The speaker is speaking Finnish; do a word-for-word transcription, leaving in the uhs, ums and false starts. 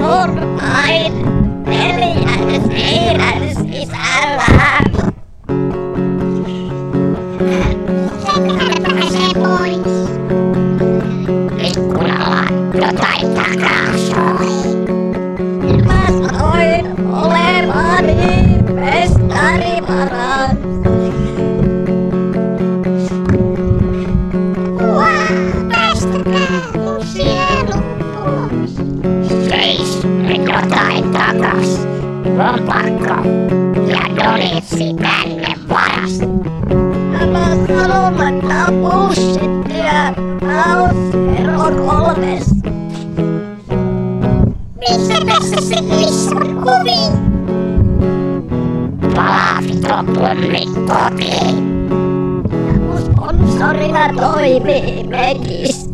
turpain neljännes meidän sisällä. Senhän pääsee pois. Ikkunalla jotain takaa soi. Mä sanoin olevani mestari paras. Päästäkää mun sielu pois. Seis jotain takas. Lompakko ja donitsi tänne varas. Mä sanon, että on bullshittia. Mä oon ero kolmes. Missä tässä se Lissan ovi? Palavit on pummit kotiin. Mun sponsorina toimii Megis.